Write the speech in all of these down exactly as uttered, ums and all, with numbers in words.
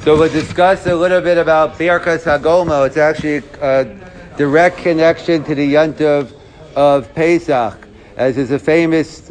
So we'll discuss a little bit about Birkas HaGomer. It's actually a direct connection to the Yontiv of Pesach, as is a famous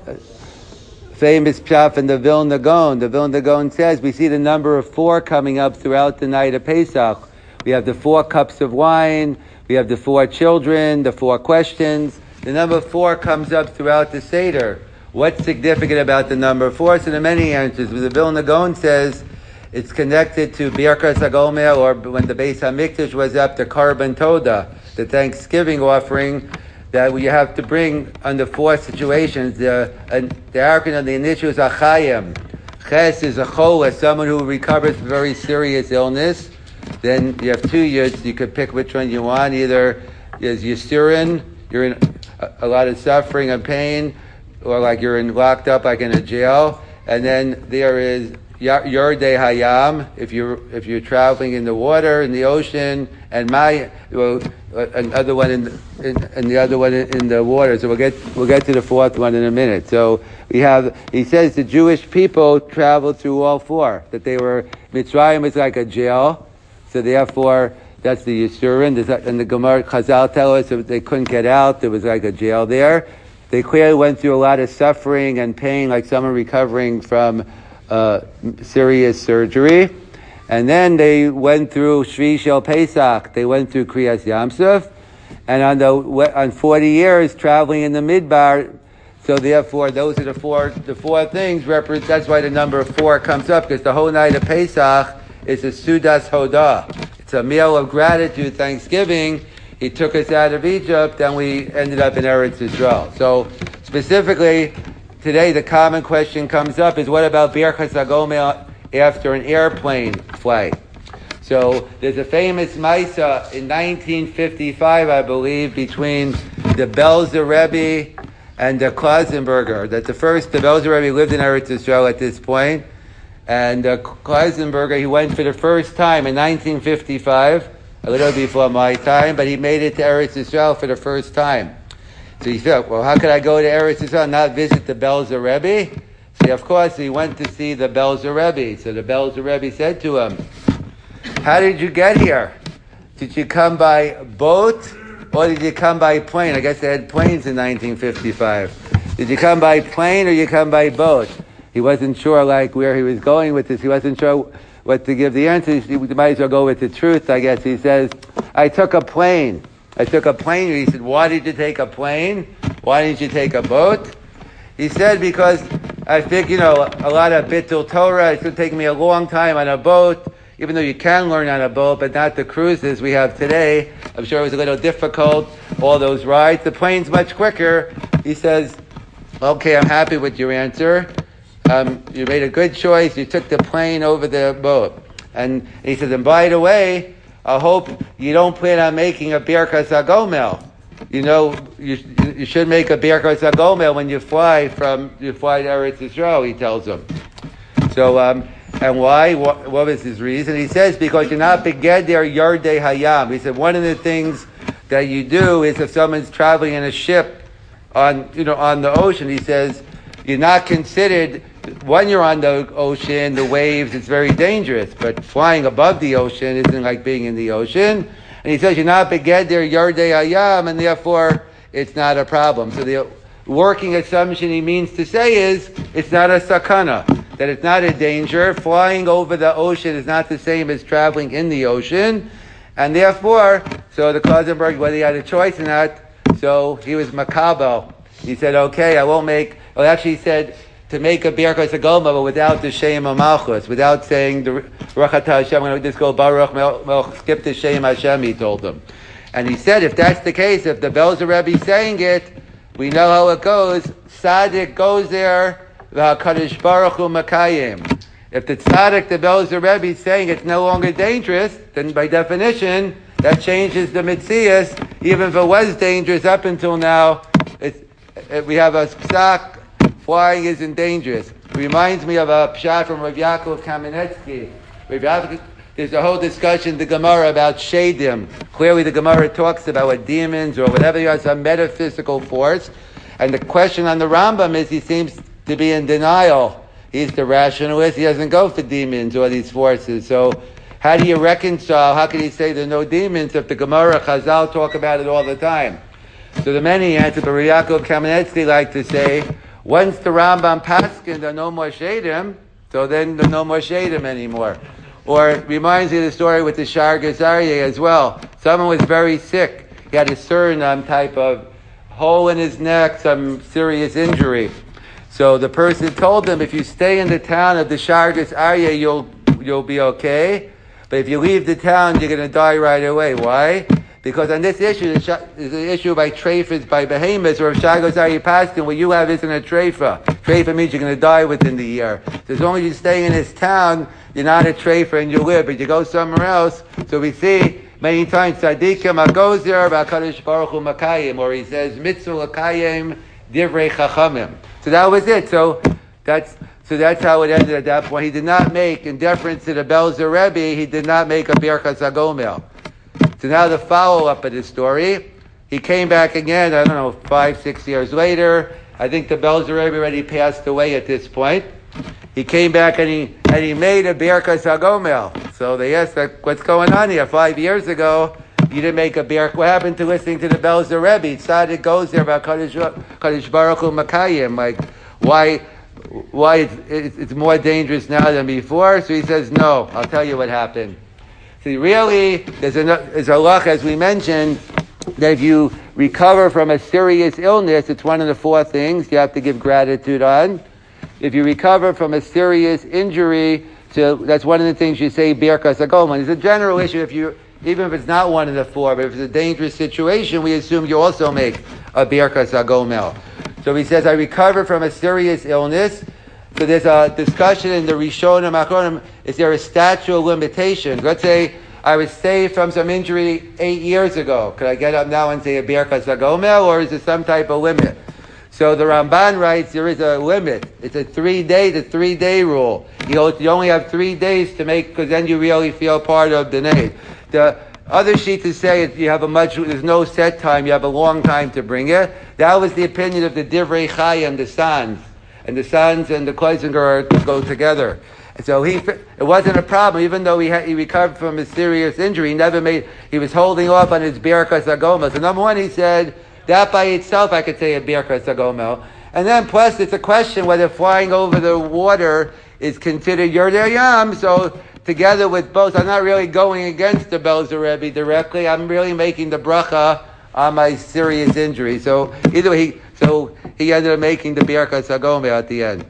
famous pshat in the Vilna Gaon. The Vilna Gaon says we see the number of four coming up throughout the night of Pesach. We have the four cups of wine, we have the four children, the four questions. The number four comes up throughout the Seder. What's significant about the number four? So there are many answers. The Vilna Gaon says it's connected to Birkas HaGomer, or when the Beis HaMikdash was up, the Karban Toda, the Thanksgiving offering, that you have to bring under four situations. The uh, the arkan of the initial is Achayim. Ches is a chola, someone who recovers from very serious illness. Then you have two yud's. You could pick which one you want. Either is Yisurin, you're in a, a lot of suffering and pain, or like you're in locked up like in a jail. And then there is Yordei Hayam, if you're if you're traveling in the water, in the ocean, and my well, another one in, in and the other one in the water. So we'll get we'll get to the fourth one in a minute. So we have he says the Jewish people traveled through all four. That they were Mitzrayim was like a jail, so therefore that's the Yisurin. And the Gemara Chazal tell us that they couldn't get out. There was like a jail there. They clearly went through a lot of suffering and pain, like someone recovering from Uh, serious surgery, and then they went through Shvi Shel Pesach. They went through Kriyas Yamsuf, and on the on forty years traveling in the Midbar. So therefore, those are the four the four things. Represent, that's why the number four comes up, because the whole night of Pesach is a Sudas Hodah. It's a meal of gratitude, Thanksgiving. He took us out of Egypt, and we ended up in Eretz Yisrael. So specifically, today, the common question comes up is, what about Birkas HaGomer after an airplane flight? So there's a famous Maisa in nineteen fifty-five, I believe, between the Belzer Rebbe and the Klausenberger. That the first, the Belzer Rebbe lived in Eretz Yisrael at this point, and the Klausenberger, he went for the first time in nineteen fifty-five, a little before my time, but he made it to Eretz Yisrael for the first time. So he thought, well, how could I go to Eretz Yisrael and not visit the Belzer Rebbe? So of course he went to see the Belzer Rebbe. So the Belzer Rebbe said to him, how did you get here? Did you come by boat or did you come by plane? I guess they had planes in nineteen fifty-five. Did you come by plane or you come by boat? He wasn't sure like where he was going with this. He wasn't sure what to give the answer. He might as well go with the truth, I guess. He says, I took a plane. I took a plane. He said, why did you take a plane? Why didn't you take a boat? He said, because I think, you know, a lot of Bittul Torah, it's going to take me a long time on a boat, even though you can learn on a boat, but not the cruises we have today. I'm sure it was a little difficult, all those rides. The plane's much quicker. He says, okay, I'm happy with your answer. Um, you made a good choice. You took the plane over the boat. And he says, and by the way, I hope you don't plan on making a Birkas HaGomer. You know, you, you should make a Birkas HaGomer when you fly from, you fly to Eretz Yisrael, he tells him. So, um, and why? What, what was his reason? He says, because you're not begeder Yordei Hayam. He said, one of the things that you do is if someone's traveling in a ship on, you know, on the ocean, he says, you're not considered, when you're on the ocean, the waves, it's very dangerous. But flying above the ocean isn't like being in the ocean. And he says, you're not begeder Yordei Hayam, and therefore it's not a problem. So the working assumption he means to say is, it's not a sakana, that it's not a danger. Flying over the ocean is not the same as traveling in the ocean. And therefore, so the Klausenberg, whether he had a choice or not, so he was makabel. He said, okay, I won't make, well actually he said, to make a Birkas HaGomer, but without the Shem HaMalchus, without saying the Rachat Hashem, I'm going to just go Baruch, Melch, skip the Shem Hashem, he told them. And he said, if that's the case, if the Belzer Rebbe is saying it, we know how it goes. Tzaddik goes there, V'HaKadosh Baruch Hu Makayim. If the Tzaddik, the Belzer Rebbe, is saying it's no longer dangerous, then by definition, that changes the Metzias. Even if it was dangerous up until now, it's, it, we have a psak. Flying isn't dangerous. It reminds me of a pshat from Rav Yaakov Kamenetsky. Rav Yaakov, there's a whole discussion in the Gemara about shadim. Clearly the Gemara talks about what demons or whatever you have, some metaphysical force. And the question on the Rambam is he seems to be in denial. He's the rationalist. He doesn't go for demons or these forces. So How do you reconcile? How can he say there are no demons if the Gemara, Chazal talk about it all the time? So the many answer, but Yaakov Kamenetsky like to say, once the Rambam paskin, there are no more shadim, so then there are no more shadim anymore. Or it reminds me of the story with the Shar Gezaryeh as well. Someone was very sick. He had a Suriname type of hole in his neck, some serious injury. So the person told him, if you stay in the town of the Shar Gezaryeh, you'll you'll be okay. But if you leave the town, you're going to die right away. Why? Because on this issue, there's an issue by treifas, by behemoths, or if Shar Gezaryeh passed in, what you have isn't a treifa. Treifa means you're going to die within the year. So as long as you stay in this town, you're not a treifa and you live. But you go somewhere else. So we see many times, Tzadikim HaGozer V'HaKadosh Baruch Hu Makayim, or he says, Mitzvah L'Kayim Divrei Chachamim. So that was it. So that's so that's how it ended at that point. He did not make, in deference to the Belzer Rebbe, he did not make a Birkas HaGomel. So now the follow-up of the story, he came back again, I don't know, five, six years later. I think the Belzer Rebbe already passed away at this point. He came back and he and he made a Birkas HaGomel. So they asked, like, what's going on here? Five years ago, you didn't make a Birkas. What happened to listening to the Belzer Rebbe? Tzaddik goes there about Kadosh Baruch Hu Makayim. Like, why, why it's, it's, it's more dangerous now than before? So he says, no, I'll tell you what happened. See, really, there's a, there's a luck, as we mentioned, that if you recover from a serious illness, it's one of the four things you have to give gratitude on. If you recover from a serious injury, so that's one of the things you say, Birkas HaGomel. It's a general issue, if you, even if it's not one of the four, but if it's a dangerous situation, we assume you also make a Birkas HaGomel. So he says, I recover from a serious illness. So there's a discussion in the Rishonim Achronim, is there a statute of limitations? Let's say I was saved from some injury eight years ago. Could I get up now and say a Birkas HaGomel, or is there some type of limit? So the Ramban writes there is a limit. It's a three-day, the three-day rule. You know, you only have three days to make, because then you really feel part of the name. The other sheet to say you have a much, there's no set time, you have a long time to bring it. That was the opinion of the Divrei Chayim, the Sons. And the Sons and the Kloizinger go together. And so he, it wasn't a problem, even though he had, he recovered from a serious injury. He never made, he was holding off on his Birkas HaGomel. So number one, he said, that by itself I could say a Birkas HaGomel. And then plus it's a question whether flying over the water is considered Yerdei Yam. So together with both, I'm not really going against the Belzer Rebbe directly. I'm really making the bracha on my serious injury. So either way, he, so he ended up making the Birkas HaGomel at the end.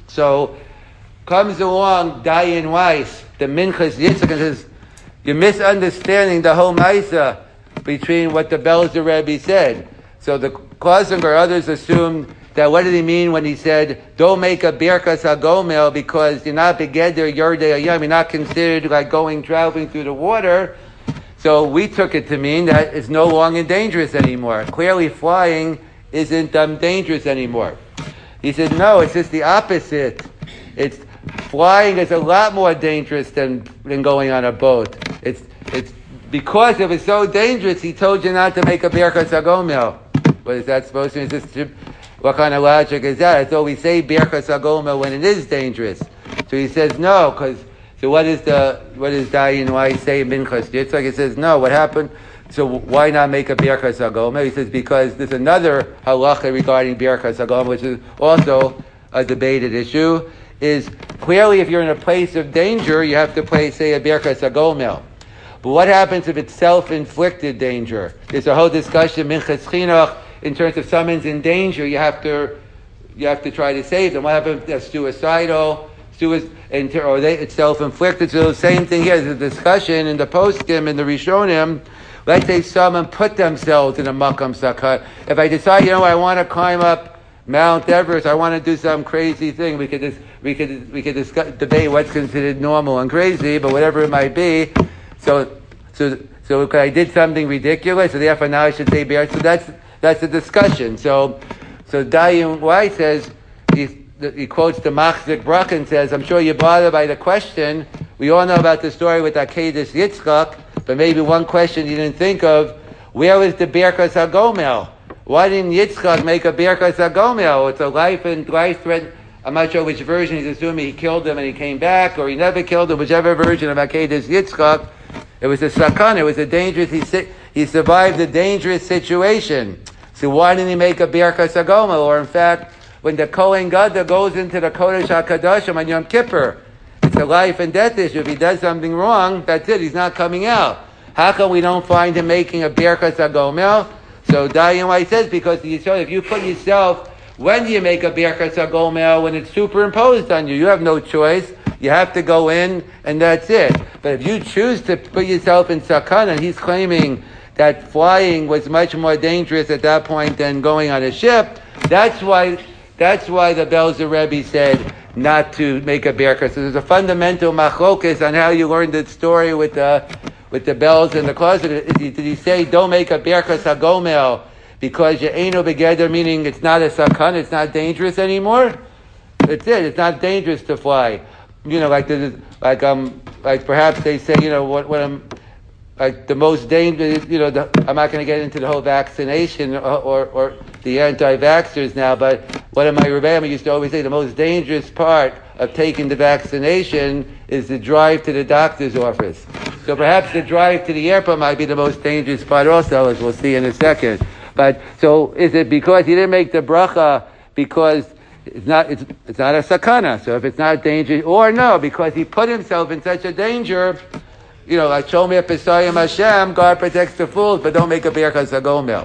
So comes along Dayan Weiss, the Minchas Yitzchak, and says, you're misunderstanding the whole Maisa between what the Belzer Rebbe said. So the Kloizinger, others assumed that what did he mean when he said, don't make a Birkas HaGomel because you're not begeder Yerdei Yam, you're not considered like going traveling through the water. So we took it to mean that it's no longer dangerous anymore. Clearly flying isn't um, dangerous anymore. He said, no, it's just the opposite. It's flying is a lot more dangerous than, than going on a boat. It's it's because it was so dangerous, he told you not to make a Birkas HaGomel. What is that supposed to mean? Is this, what kind of logic is that? I thought we say Birkas HaGomel when it is dangerous. So he says no, because so what is the what is Dayan Weiss say in Minchas Yitzchak? He says no. What happened? So why not make a Birkas HaGomel? He says because there's another halacha regarding Birkas HaGomel, which is also a debated issue. Is clearly if you're in a place of danger, you have to play, say, a Birkas HaGomel. But what happens if it's self-inflicted danger? There's a whole discussion, Minchas Chinuch, in terms of someone's in danger, you have to you have to try to save them. What happens if they're suicidal, suicide, or they, it's self-inflicted? So the same thing here. There's a discussion in the poskim, in the Rishonim. Let's say someone put themselves in a makam sakat. If I decide, you know, I want to climb up Mount Everest, I want to do some crazy thing. We could just, we could we could discuss, debate what's considered normal and crazy, but whatever it might be. So so so I did something ridiculous, so therefore now I should say bear. So that's that's a discussion. So so Dayan Weiss says he he quotes the Machzik Bracha and says, I'm sure you're bothered by the question. We all know about the story with Akedas Yitzchak, but maybe one question you didn't think of: where was the Birkas HaGomel? Why didn't Yitzchak make a Birkas HaGomel? It's a life and life threat, I'm not sure which version. He's assuming he killed him and he came back, or he never killed him. Whichever version of Akedas Yitzchak, it was a sakana. It was a dangerous. He he survived a dangerous situation. So why didn't he make a Birkas Hagomel? Or in fact, when the Kohen Gadol goes into the Kodesh HaKadoshim on Yom Kippur, it's a life and death issue. If he does something wrong, that's it. He's not coming out. How come we don't find him making a Birkas Hagomel? So Dayan White says because the Yisrael, if you put yourself, when do you make a Birkas Hagomel? When it's superimposed on you. You have no choice. You have to go in, and that's it. But if you choose to put yourself in sakana, and he's claiming that flying was much more dangerous at that point than going on a ship, that's why that's why the Belzer Rebbe said not to make a Birkas. So there's a fundamental machlokas on how you learned the story with the with the bells in the closet. Did he say don't make a Birkas Hagomel because you ain't no begeder, meaning it's not a sakana, it's not dangerous anymore? That's it. It's not dangerous to fly. You know, like the, like um, like perhaps they say, you know, what what I'm like the most dangerous. You know, the, I'm not going to get into the whole vaccination or or, or the anti-vaxxers now, but one of my Rebbeim used to always say the most dangerous part of taking the vaccination is the drive to the doctor's office. So perhaps the drive to the airport might be the most dangerous part also, as we'll see in a second. But so is it because he didn't make the bracha because it's not it's, it's not a sakana? So if it's not dangerous, or no, because he put himself in such a danger, you know, like Shomer Pesayim Hashem, God protects the fools, but don't make a Birkas Hagomel.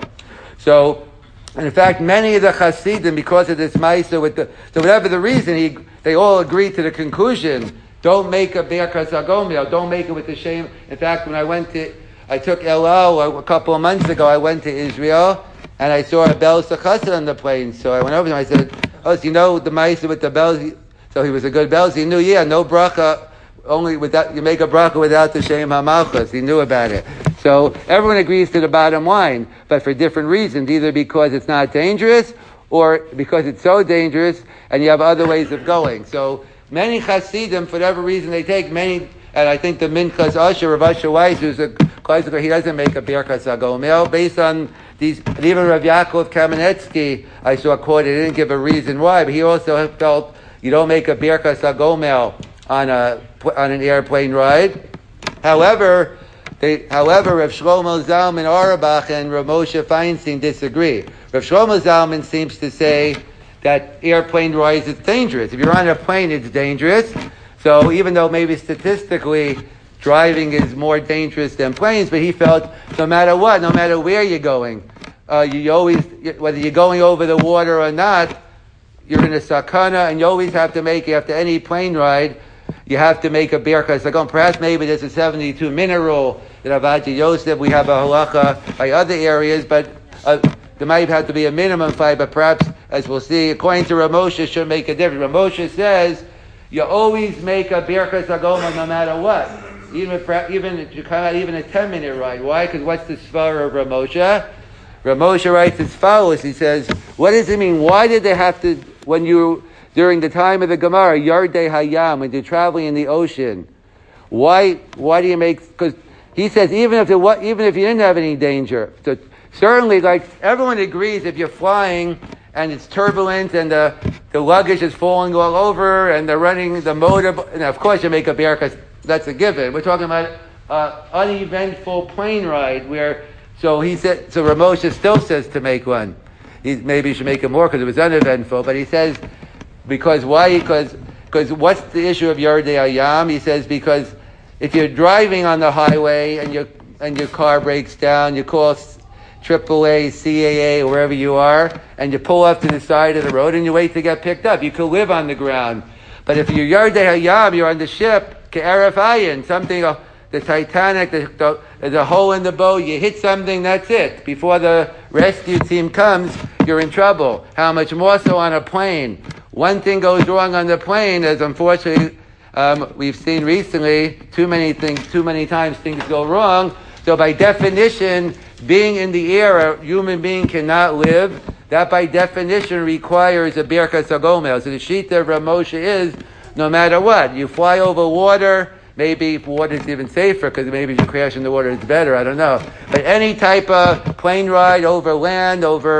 So, and in fact, many of the Hasidim, because of this Maisa, with the so whatever the reason, he they all agree to the conclusion: don't make a Birkas Hagomel, don't make it with the shame. In fact, when I went to I took El Al a couple of months ago. I went to Israel and I saw a Bel Sachassid on the plane. So I went over to him. I said, "Oh, so you know the Ma'aser with the bells?" So he was a good bells. He knew, yeah, no bracha. Only without you make a bracha without the Shem HaMalchus. He knew about it. So everyone agrees to the bottom line, but for different reasons. Either because it's not dangerous, or because it's so dangerous, and you have other ways of going. So many Hasidim, for whatever reason, they take many. And I think the Minchas Asher, Rav Asher Weiss, who's a Klaisiker, he doesn't make a Birkas Hagomel. Based on these, and even Rav Yaakov Kamenetsky, I saw quoted, he didn't give a reason why, but he also felt you don't make a Birkas Hagomel on a on an airplane ride. However, they, however, Rav Shlomo Zalman Auerbach and Rav Moshe Feinstein disagree. Rav Shlomo Zalman seems to say that airplane rides is dangerous. If you're on a plane, it's dangerous. So even though maybe statistically driving is more dangerous than planes, but he felt no matter what, no matter where you're going, uh, you always, whether you're going over the water or not, you're in a sakana, and you always have to make, after any plane ride, you have to make a Birkas Hagomel. Perhaps maybe there's a seventy-two minute rule that Avaji Yosef, we have a halacha by other areas, but uh, there might have to be a minimum five, but perhaps, as we'll see, according to Rav Moshe, should make a difference. Rav Moshe says, you always make a Birkas Hagomel no matter what. Even if, even if you come out even a ten minute ride. Why? Because what's the svara of Rav Moshe? Rav Moshe writes as follows. He says, what does it mean? Why did they have to, when you, during the time of the Gemara, Yardei Hayam, when you're traveling in the ocean, why, why do you make, because he says even if there was, even if you didn't have any danger, so certainly, like, everyone agrees if you're flying and it's turbulent and the, the luggage is falling all over and they're running the motor, and of course you make a Birkas, that's a given. We're talking about uh, uneventful plane ride where, so he said, so Rav Moshe still says to make one. He, maybe you should make it more because it was uneventful, but he says, because why? Because, because what's the issue of Yardei Hayam? He says, because if you're driving on the highway and your, and your car breaks down, you call triple A, C A A, wherever you are, and you pull up to the side of the road and you wait to get picked up. You could live on the ground. But if you're Yardei Hayam, you're on the ship, Ke'eref Ayin, something, uh, the Titanic, the, the, there's a hole in the boat, you hit something, that's it. Before the rescue team comes, you're in trouble. How much more so on a plane? One thing goes wrong on the plane, as unfortunately um, we've seen recently, too many things, too many times things go wrong. So by definition, being in the air, a human being cannot live. That by definition requires a Birkas Hagomel. So the shita of Rav Moshe is, no matter what, you fly over water, maybe water is even safer because maybe if you crash in the water it's better, I don't know. But any type of plane ride over land, over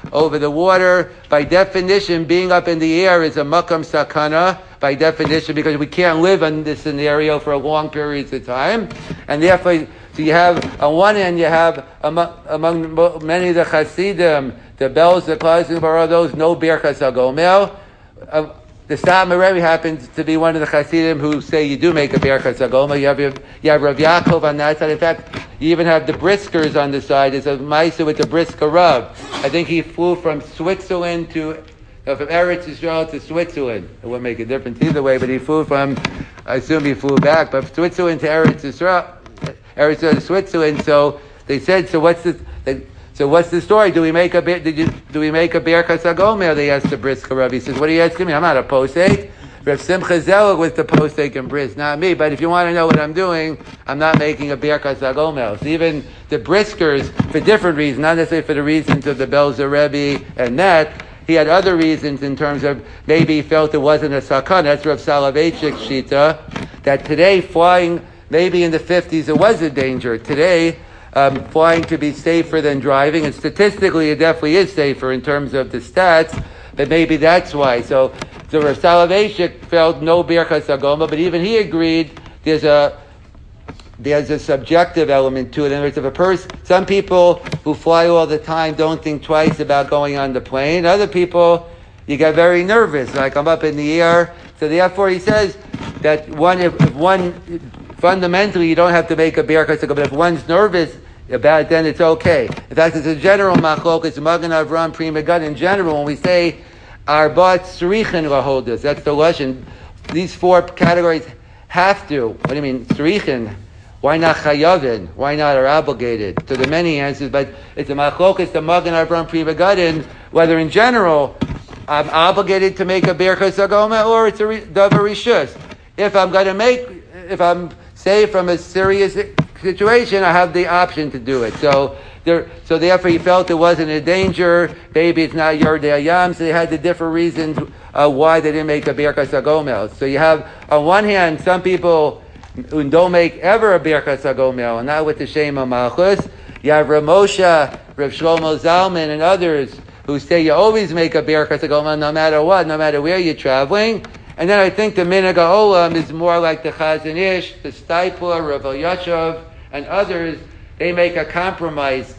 over the water. By definition, being up in the air is a makam sakana, by definition, because we can't live in this scenario for long periods of time. And therefore, so you have, on one end, you have, among, among many of the Hasidim, the bells, the Klazim, are those, no Birkas HaGomel. Uh, the Satmar Rebbe happens to be one of the Hasidim who say you do make a Birkas HaGomel. You have, you have Rav Yaakov on that side. In fact, you even have the Briskers on the side. It's a Maisa with the Brisker Rav. I think he flew from Switzerland to, uh, from Eretz Yisrael to Switzerland. It wouldn't make a difference either way, but he flew from, I assume he flew back, but Switzerland to Eretz Yisrael. Eretz Switzerland. So they said, so what's the they, so what's the story? Do we make a did you do we make a Birkas HaGomel? They asked the Brisker Rabbi. He says, what are you asking me? I'm not a posek. Rav Simcha Zelig was the posek and bris, not me. But if you want to know what I'm doing, I'm not making a Birkas HaGomel. So even the Briskers, for different reasons, not necessarily for the reasons of the Belzer Rebbe and that, he had other reasons in terms of maybe he felt it wasn't a sakana. That's Rav Soloveitchik's shita, that today flying. Maybe in the fifties it was a danger. Today, um, flying could be safer than driving, and statistically it definitely is safer in terms of the stats, but maybe that's why. So, so Rav Soloveitchik felt no Birkas HaGomel, but even he agreed there's a there's a subjective element to it. In other words, if a person, some people who fly all the time don't think twice about going on the plane. Other people, you get very nervous, like I'm up in the air. So therefore he says that one, if, if one, fundamentally, you don't have to make a Birkas HaGomel. But if one's nervous about it, then it's okay. In fact, it's a general machlok. It's Magen Avram Pri Megadim. In general, when we say Arbat Srichen Lahodas, that's the lesson. These four categories have to. What do you mean, Srichen? Why not Chayavin? Why not are obligated? So there are many answers, but it's a machlok. It's the Magen Avram Pri Megadim. Whether in general I'm obligated to make a Birkas HaGomel or it's a davar rishus. If I'm going to make, if I'm saved from a serious situation, I have the option to do it. So there, so therefore he felt it wasn't a danger. Maybe it's not Yordei Hayam, so they had the different reasons uh, why they didn't make a Birkas HaGomel. So you have, on one hand, some people who don't make ever a Birkas HaGomel, and not with the Shema Malchus. You have Rav Moshe, Rav Shlomo Zalman, and others who say you always make a Birkas HaGomel no matter what, no matter where you're traveling. And then I think the Minhag HaOlam is more like the Chazon Ish, the Steipler, Rav Elyashiv, and others. They make a compromise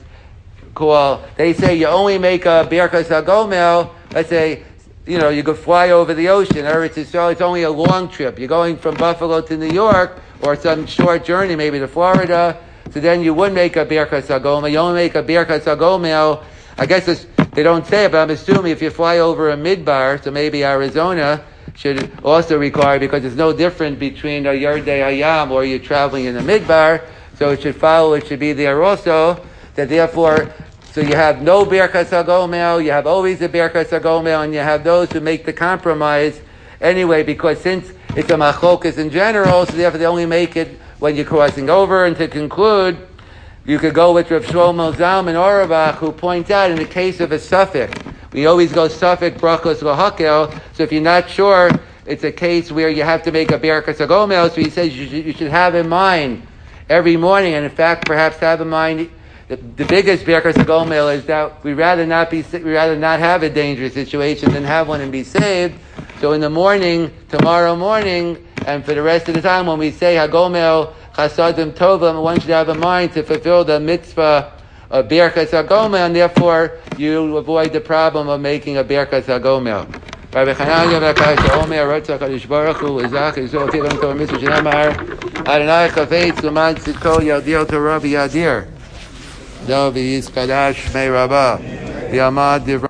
call. They say you only make a Birkas HaGomel, let's say, you know, you could fly over the ocean. Eretz Yisrael, it's only a long trip. You're going from Buffalo to New York, or some short journey, maybe to Florida. So then you would make a Birkas HaGomel. You only make a Birkas HaGomel. I guess it's, they don't say it, but I'm assuming if you fly over a midbar, so maybe Arizona should also require, because it's no different between a Yordei Hayam or you're traveling in the midbar, so it should follow, it should be there also, that therefore, so you have no Birkas HaGomel, you have always a Birkas HaGomel, and you have those who make the compromise anyway, because since it's a machlokas in general, so therefore they only make it when you're crossing over. And to conclude, you could go with Rav Shlomo Zalman Auerbach, who points out in the case of a suffix, we always go suffix brachos lahakel. So if you're not sure, it's a case where you have to make a Birkas HaGomel. So he says you should, you should have in mind every morning, and in fact, perhaps have in mind the, the biggest Birkas HaGomel is that we rather not be, we rather not have a dangerous situation than have one and be saved. So in the morning, tomorrow morning, and for the rest of the time, when we say Hagomel Chasadim Tovim, one should have in mind to fulfill the mitzvah of Birkas HaGomel, and therefore you avoid the problem of making a Birkas HaGomel. Rabbi Chananya V'Akash Omer Ratzah Kadosh Baruch Hu L'Zach Yisrael Tivim Torah Mitzvah Shenamar Adonai Chafetz L'man Tzidko Yadir Torah B'Yadir Dav Yizkadash Mei Rabbah V'Yamad Divrei